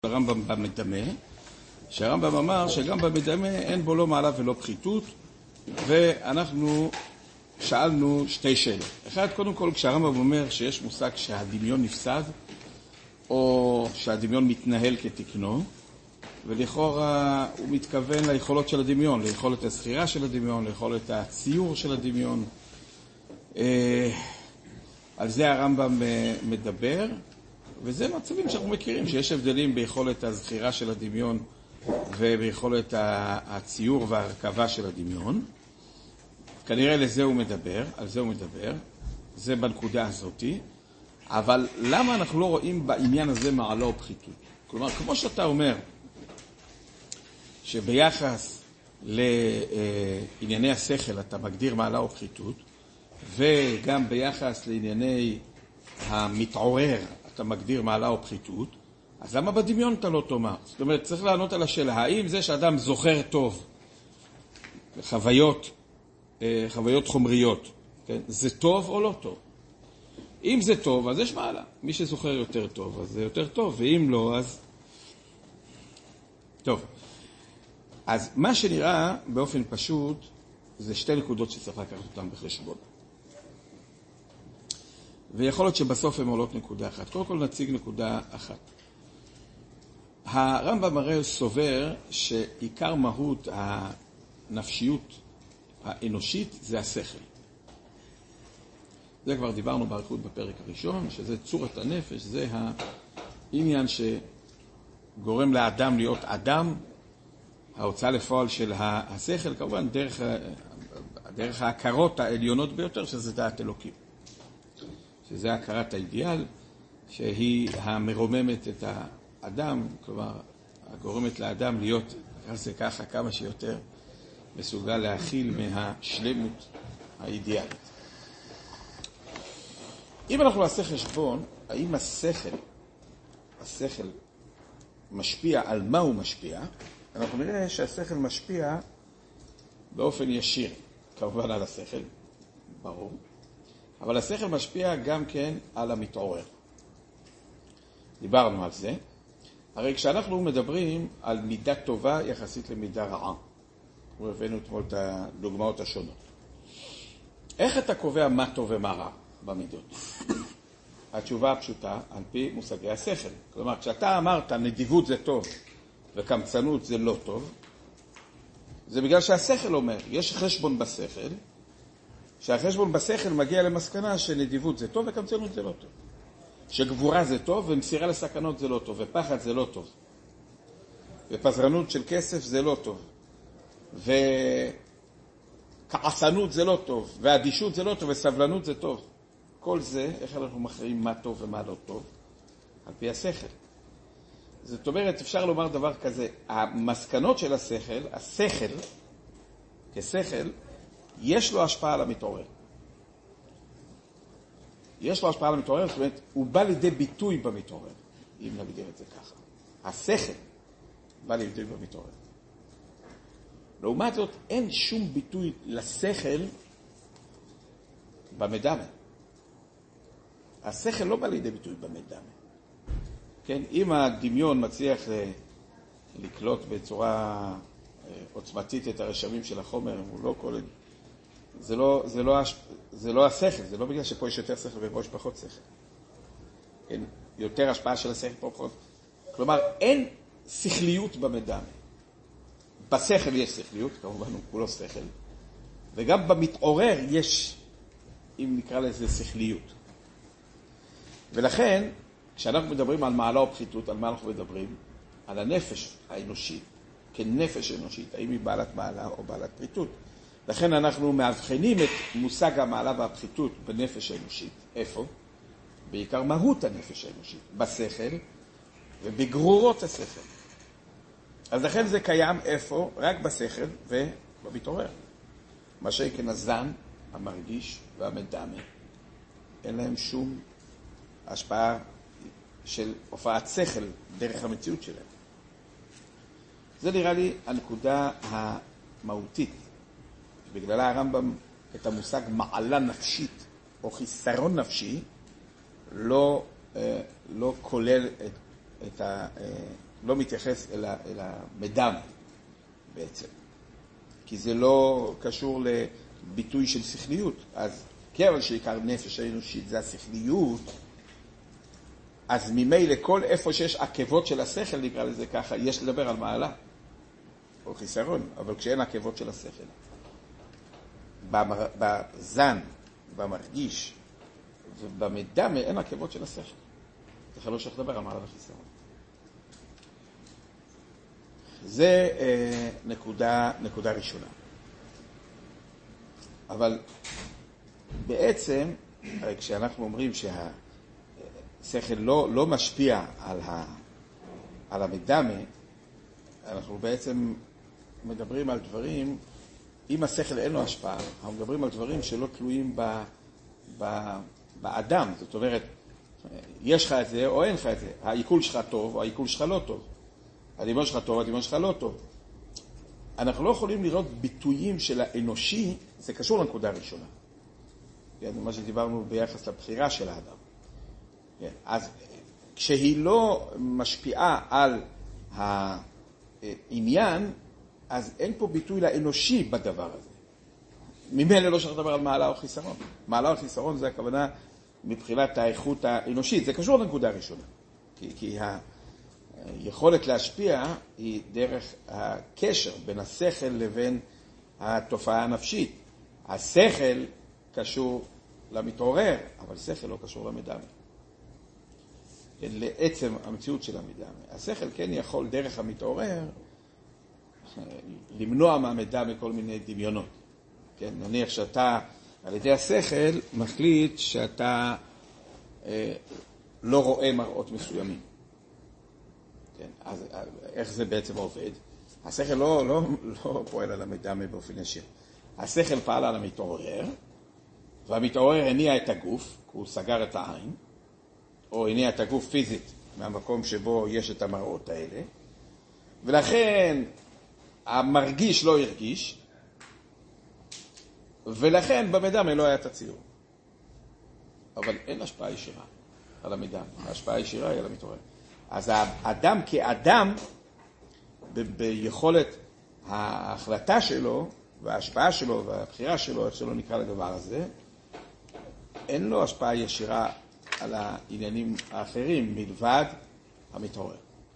הרמב"ם במדמה, שהרמב"ם אמר שגם במדמה אין בו לא מעלה ולא פחיתות, ואנחנו שאלנו שתי שאלות. אחד, קודם כל, כשהרמב"ם אומר שיש מושג שהדמיון נפסד, או שהדמיון מתנהל כתקנו, ולכאורה הוא מתכוון ליכולות של הדמיון, ליכולת הזכירה של הדמיון, ליכולת הציור של הדמיון. על זה הרמב"ם מדבר, וזה מצבים שאנחנו מכירים, שיש הבדלים ביכולת הזכירה של הדמיון וביכולת הציור והרכבה של הדמיון. כנראה לזה הוא מדבר, על זה הוא מדבר, זה בנקודה הזאת. אבל למה אנחנו לא רואים בעניין הזה מעלה או פחיתות? כלומר, כמו שאתה אומר, שביחס לענייני השכל אתה מגדיר מעלה או פחיתות, וגם ביחס לענייני המתעורר אתה מגדיר מעלה או פחיתות, אז למה בדמיון אתה לא תאמר? זאת אומרת, צריך לענות על השאלה, האם זה שאדם זוכר טוב חוויות חומריות, כן? זה טוב או לא טוב? אם זה טוב, אז יש מעלה. מי שזוכר יותר טוב, אז זה יותר טוב, ואם לא, אז... טוב. אז מה שנראה באופן פשוט, זה שתי נקודות שצריך לקחת אותן בחשבון. ויכול להיות שבסוף הן עולות נקודה אחת. קודם כל נציג נקודה אחת. הרמב"ם הרי סובר שעיקר מהות הנפשיות האנושית זה השכל. זה כבר דיברנו באריכות בפרק הראשון, שזה צורת הנפש, זה העניין שגורם לאדם להיות אדם, ההוצאה לפועל של השכל, כמובן דרך ההכרות העליונות ביותר, שזה דעת אלוקים. שזה הכרת האידיאל, שהיא המרוממת את האדם, כלומר, הגורמת לאדם להיות, זה ככה, כמה שיותר מסוגל להכיל מהשלמות האידיאלית. אם אנחנו נעשה חשבון, האם השכל משפיע, על מה הוא משפיע, אנחנו נראה שהשכל משפיע באופן ישיר, כמובן על השכל, ברור, אבל השכל משפיע גם כן על המתעורר. דיברנו על זה. הרי כשאנחנו מדברים על מידה טובה יחסית למידה רעה, הבאנו אתמול את הדוגמאות השונות. איך אתה קובע מה טוב ומה רע במידות? התשובה הפשוטה, על פי מושגי השכל. כלומר, כשאתה אמרת נדיבות זה טוב וקמצנות זה לא טוב, זה בגלל שהשכל אומר, יש חשבון בשכל, שהחשבון בשכל מגיע למסקנה שנדיבות זה טוב וקמצנות זה לא טוב. שגבורה זה טוב ומסירה לסכנות זה לא טוב, ופחד זה לא טוב. ופזרנות של כסף זה לא טוב. וכעסנות זה לא טוב, ואדישות זה לא טוב, וסבלנות זה טוב. כל זה, איך אנחנו מכריעים מה טוב ומה לא טוב? על פי השכל. זאת אומרת, אפשר לומר דבר כזה, המסקנות של השכל כשכל, יש לו השפעה על המתעורר. יש לו השפעה על המתעורר, זאת אומרת, הוא בא לידי ביטוי במתעורר, אם נגדיר את זה ככה. השכל בא לידי ביטוי במתעורר. לעומת זאת, אין שום ביטוי לשכל במדמה. השכל לא בא לידי ביטוי במדמה. כן? אם הדמיון מצליח לקלוט בצורה עוצמתית את הרשמים של החומר, הוא לא כל... זה לא השכל, זה לא בגלל שפה יש יותר שכל ופה יש פחות שכל. כן? יותר השפעה של השכל פה פחות. כלומר, אין שכליות במדמה. בשכל יש שכליות, כמובן הוא כולו שכל, וגם במתעורר יש, אם נקרא לזה, שכליות. ולכן, כשאנחנו מדברים על מעלה או פחיתות, על מה אנחנו מדברים? על הנפש האנושית, כנפש אנושית, האם היא בעלת מעלה או בעלת פחיתות. לכן אנחנו מאבחנים את מושג המעלה והפחיתות בנפש האנושית. איפה? בעיקר מהות הנפש האנושית, בשכל ובגרורות השכל. אז לכן זה קיים איפה? רק בשכל ובמתעורר. מה שכן הזן, המרגיש והמדמה, אין להם שום השפעה של הופעת שכל דרך המציאות שלהם. זה נראה לי הנקודה המהותית. בגללה הרמב"ם את המושג מעלה נפשית או חיסרון נפשי לא כולל את לא מתייחס אל המדם בעצם. כי זה לא קשור לביטוי של שכליות. אז כיוון שעיקר נפש האנושית זה השכליות, אז ממילא כל איפה שיש עקבות של השכל, נקרא לזה ככה, יש לדבר על מעלה או חיסרון, אבל כשאין עקבות של השכל. בזן, במרגיש ובמדם אין עקבות של השכל. זה לא שייך לדבר על מעלה וחיסרון. זה נקודה ראשונה. אבל בעצם, כשאנחנו אומרים שהשכל לא משפיע על המדמה, אנחנו בעצם מדברים על דברים, אם השכל אין לו השפעה, אנחנו מדברים על דברים שלא תלויים באדם. זאת אומרת, יש לך את זה או אין לך את זה. העיכול שלך טוב או העיכול שלך לא טוב. הדמיון שלך טוב, הדמיון שלך לא טוב. אנחנו לא יכולים לראות ביטויים של האנושי, זה קשור לנקודה הראשונה. כן, מה שדיברנו ביחס לבחירה של האדם. כן, אז כשהיא לא משפיעה על העניין, אז אין פה ביטוי לאנושי בדבר הזה. ממילא לא צריך לדבר על מעלה או חיסרון. מעלה או חיסרון זה הכוונה מבחינת האיכות האנושית. זה קשור לנקודה הראשונה. כי היכולת להשפיע היא דרך הקשר בין השכל לבין התופעה הנפשית. השכל קשור למתעורר, אבל שכל לא קשור למדמה. כן, לעצם המציאות של המדמה. השכל כן יכול דרך המתעורר למנוע מהמדמה כל מיני דמיונות. כן, נניח שאתה על ידי השכל מחליט שאתה לא רואה מראות מסוימים. כן, אז איך זה בעצם עובד? השכל לא פועל על המדמה באופן ישיר. השכל פעל על המתעורר, והמתעורר הניע את הגוף, כי הוא סגר את העין, או הניע את הגוף פיזית מהמקום שבו יש את המראות האלה, ולכן המרגיש לא הרגיש, ולכן במדמה לא היה את הציור. אבל אין השפעה ישירה על המדמה, ההשפעה הישירה היא על המתעורר. אז האדם כאדם, ביכולת ההחלטה שלו, וההשפעה שלו, והבחירה שלו, איך שלא נקרא לדבר הזה, אין לו השפעה ישירה על העניינים האחרים, מלבד המתעורר.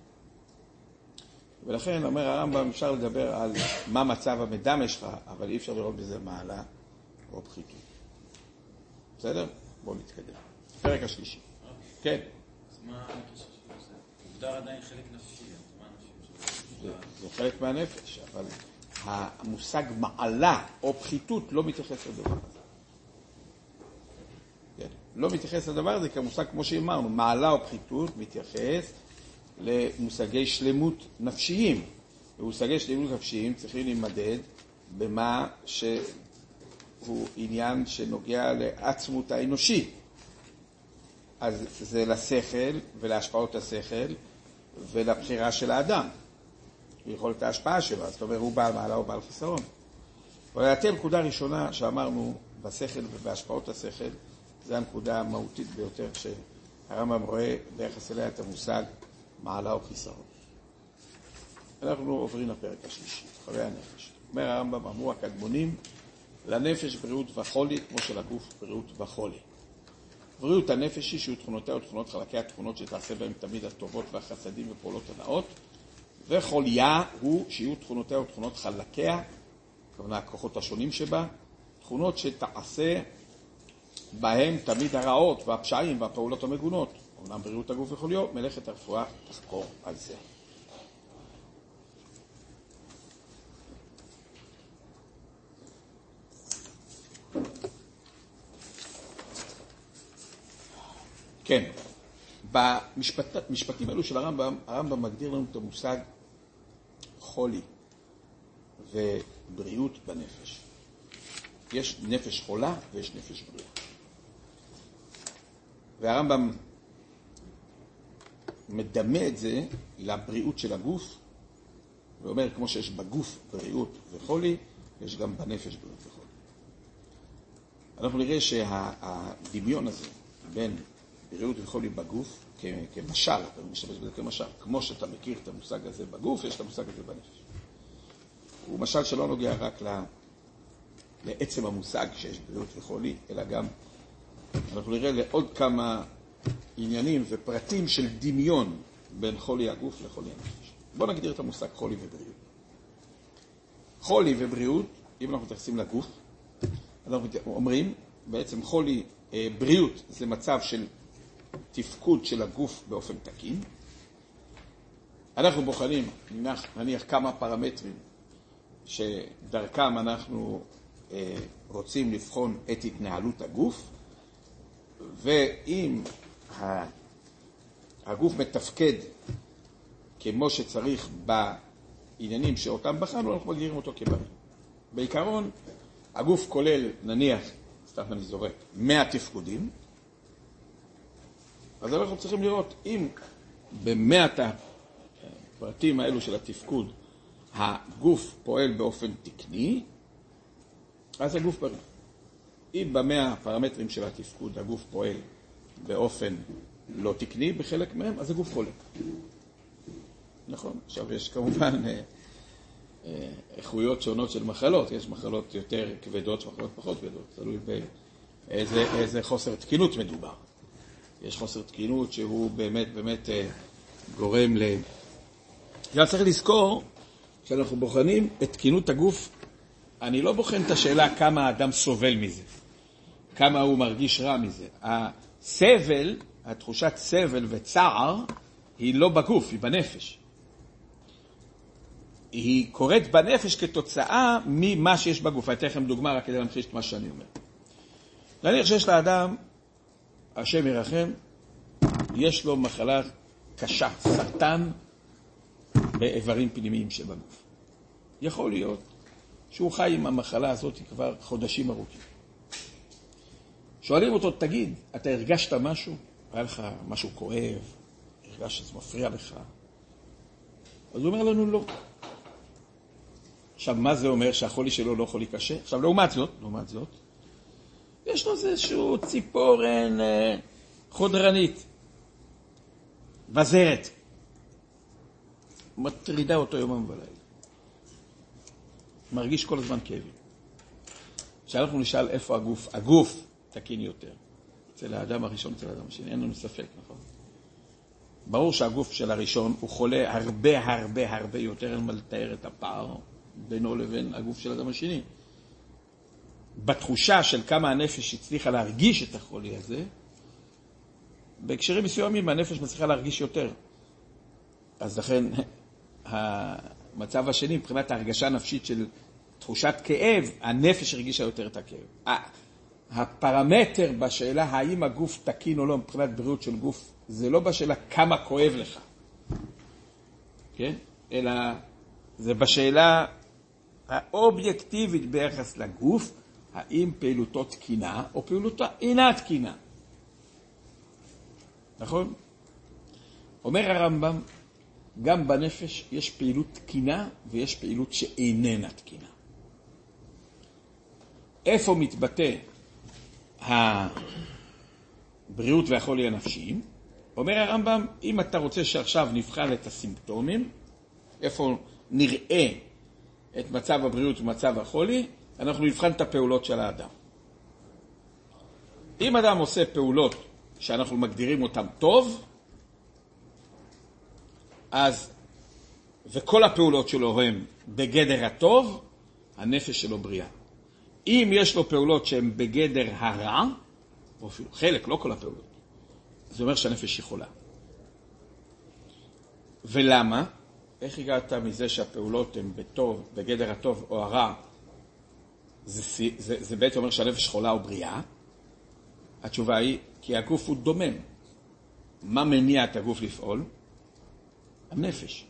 ולכן, אומר הרמב"ם, אפשר לדבר על מה מצב המדמה שלך, אבל אי אפשר לראות בזה מעלה או פחיתות. בסדר? בואו נתקדם. פרק השלישי. כן. אז מה הקשר של זה? מוגדר עדיין חלק נפשי. זה חלק מהנפש, אבל המושג מעלה או פחיתות לא מתייחס לדבר הזה. כן. לא מתייחס לדבר הזה, כי המושג, כמו שאמרנו, מעלה או פחיתות מתייחס למושגי שלמות נפשיים. ומושגי שלמות נפשיים צריכים להימדד במה שהוא עניין שנוגע לעצמות האנושי. אז זה לשכל ולהשפעות השכל ולבחירה של האדם. ויכולת ההשפעה שלו. אז זאת אומרת, הוא בעל מעלה או בעל חיסרון. אבל אתם, נקודה ראשונה שאמרנו בשכל ובהשפעות השכל, זו הנקודה המהותית ביותר שהרמב"ם רואה ביחס אליה את המושג מעלה או חיסרון. אנחנו עוברים לפרק השלישי, חולי הנפש. אומר הרמב"ם, אמרו הקדמונים, לנפש בריאות וחולי, כמו שלגוף בריאות וחולי. בריאות הנפש היא שיהיו תכונותיה ותכונות חלקי התכונות שתעשה בהם תמיד הטובות והחסדים ופעולות הנאות, וחוליה הוא שיהיו תכונותיה ותכונות חלקיה, כוונה הכוחות השונים שבה, תכונות שתעשה בהם תמיד הרעות והפשעים והפעולות המגונות. אמנם בריאות הגוף וחוליו, מלאכת הרפואה תחקור על זה. כן, במשפטים האלו של הרמב"ם מגדיר לנו את המושג חולי ובריאות בנפש. יש נפש חולה ויש נפש בריאה. והרמב"ם מדמה את זה לבריאות של הגוף, ואומר, כמו שיש בגוף בריאות וחולי, יש גם בנפש בריאות וחולי. אנחנו נראה שהדמיון הזה בין בריאות וחולי בגוף כמשל, אתה משתמש בזה כמשל. כמו שאתה מכיר את המושג הזה בגוף, יש את המושג הזה בנפש. הוא משל שלא נוגע רק לעצם המושג שיש בריאות וחולי, אלא גם אנחנו נראה לעוד כמה עניינים ופרטים של דמיון בין חולי הגוף לחולי הנפש. בואו נגדיר את המושג חולי ובריאות. חולי ובריאות, אם אנחנו מתייחסים לגוף, אנחנו אומרים, בעצם חולי, בריאות זה מצב של תפקוד של הגוף באופן תקין. אנחנו בוחנים, נניח כמה פרמטרים שדרכם אנחנו רוצים לבחון את התנהלות הגוף, ואם הגוף מתפקד כמו שצריך בעניינים שאותם בחנו, אנחנו מגדירים אותו כבריא. בעיקרון, הגוף כולל, נניח, סתם אני זורק, 100 תפקודים, אז אנחנו צריכים לראות אם ב100 הפרטים האלו של התפקוד הגוף פועל באופן תקני, אז הגוף בריא. אם ב100 פרמטרים של התפקוד הגוף פועל באופן לא תקני בחלק מהם, אז הגוף חולה. נכון? עכשיו יש כמובן איכויות שונות של מחלות. יש מחלות יותר כבדות ומחלות פחות כבדות. תלוי באיזה חוסר תקינות מדובר. יש חוסר תקינות שהוא באמת גורם ל... עכשיו צריך לזכור שאנחנו בוחנים את תקינות הגוף. אני לא בוחן את השאלה כמה האדם סובל מזה, כמה הוא מרגיש רע מזה. הסבל, התחושת סבל וצער, היא לא בגוף, היא בנפש. היא קורית בנפש כתוצאה ממה שיש בגוף. אני אתן לכם דוגמה רק כדי להמחיש את מה שאני אומר. נניח שיש לאדם, השם ירחם, יש לו מחלה קשה, סרטן באיברים פנימיים שבגוף. יכול להיות שהוא חי עם המחלה הזאת כבר חודשים ארוכים. שואלים אותו, תגיד, אתה הרגשת משהו? היה לך משהו כואב? הרגשת שזה מפריע לך? אז הוא אומר לנו לא. עכשיו, מה זה אומר שהחולי שלו לא חולי קשה? עכשיו, לעומת זאת, יש לו איזשהו ציפורן חודרנית, וזרת. מטרידה אותו יומם ולילה. מרגיש כל הזמן כאבים. כשאנחנו נשאל איפה הגוף תקין יותר. אצל האדם הראשון, אצל האדם השני, אין לנו ספק, נכון? ברור שהגוף של הראשון הוא חולה הרבה יותר, אין מה לתאר את הפער בינו לבין הגוף של האדם השני. בתחושה של כמה הנפש הצליחה להרגיש את החולי הזה, בהקשרים מסוימים הנפש מצליחה להרגיש יותר. אז לכן המצב השני, מבחינת ההרגשה הנפשית של תחושת כאב, הנפש הרגישה יותר את הכאב. הפרמטר בשאלה האם הגוף תקין או לא מבחינת בריאות של גוף, זה לא בשאלה כמה כואב לך, כן? אלא זה בשאלה האובייקטיבית ביחס לגוף, האם פעילותו תקינה או פעילותו אינה תקינה. נכון? אומר הרמב"ם, גם בנפש יש פעילות תקינה ויש פעילות שאיננה תקינה. איפה מתבטא הבריאות והחולי הנפשיים? אומר הרמב"ם, אם אתה רוצה שעכשיו נבחן את הסימפטומים, איפה נראה את מצב הבריאות ומצב החולי, אנחנו נבחן את הפעולות של האדם. אם אדם עושה פעולות שאנחנו מגדירים אותן טוב, אז, וכל הפעולות שלו הן בגדר הטוב, הנפש שלו בריאה. אם יש לו פעולות שהן בגדר הרע, או אפילו חלק, לא כל הפעולות, זה אומר שהנפש היא חולה. ולמה? איך הגעת מזה שהפעולות הן בטוב, בגדר הטוב או הרע, זה בעצם אומר שהנפש חולה או בריאה? התשובה היא, כי הגוף הוא דומם. מה מניע את הגוף לפעול? הנפש.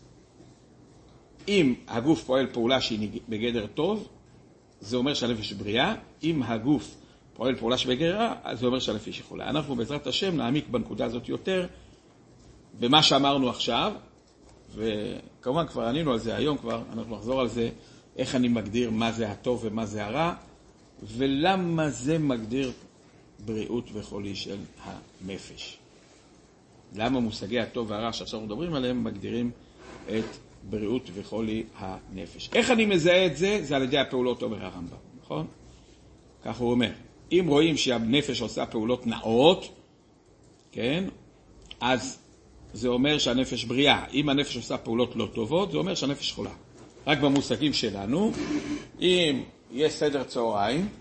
אם הגוף פועל פעולה שהיא בגדר טוב, זה אומר שהנפש בריאה. אם הגוף פועל פעולה שבגדר רע, זה אומר שהנפש היא חולה. אנחנו בעזרת השם נעמיק בנקודה הזאת יותר, במה שאמרנו עכשיו, וכמובן כבר ענינו על זה היום כבר, אנחנו נחזור על זה, איך אני מגדיר מה זה הטוב ומה זה הרע, ולמה זה מגדיר בריאות וחולי של הנפש. למה מושגי הטוב והרע שעכשיו מדברים עליהם מגדירים את בריאות וחולי הנפש? איך אני מזהה את זה? זה על ידי הפעולות, אומר הרמב"ם, נכון? כך הוא אומר. אם רואים שהנפש עושה פעולות נאות, כן? אז זה אומר שהנפש בריאה. אם הנפש עושה פעולות לא טובות, זה אומר שהנפש חולה. רק במושגים שלנו, אם יש סדר צהריים,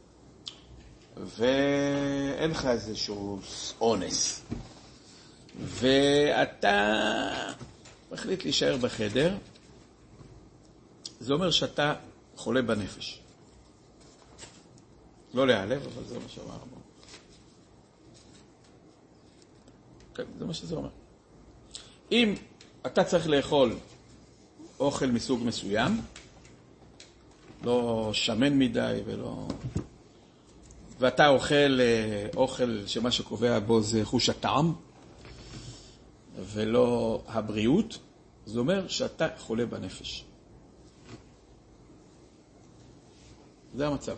ואין לך איזשהו אונס, ואתה מחליט להישאר בחדר, זה אומר שאתה חולה בנפש. לא להיעלב, אבל זה מה שאומר. כן, זה מה שזה אומר. אם אתה צריך לאכול אוכל מסוג מסוים, לא שמן מדי ולא... ואתה אוכל שמה שקובע בו זה חוש הטעם, ולא הבריאות, זה אומר שאתה חולה בנפש. זה המצב.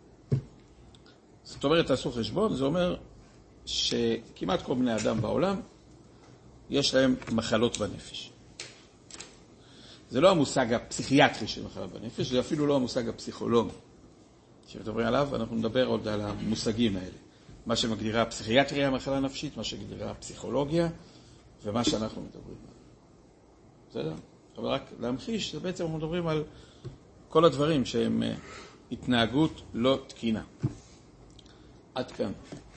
זאת אומרת, תעשו חשבון, זה אומר שכמעט כל בני אדם בעולם, יש להם מחלות בנפש. זה לא המושג הפסיכיאטרי של מחלה בנפש, זה אפילו לא המושג הפסיכולוגי. כשמדברים עליו, אנחנו נדבר עוד על המושגים האלה. מה שמגדירה הפסיכיאטריה, המחלה הנפשית, מה שמגדירה הפסיכולוגיה, ומה שאנחנו מדברים עליו. בסדר? אבל רק להמחיש, זה בעצם אנחנו מדברים על כל הדברים שהם התנהגות לא תקינה. עד כאן.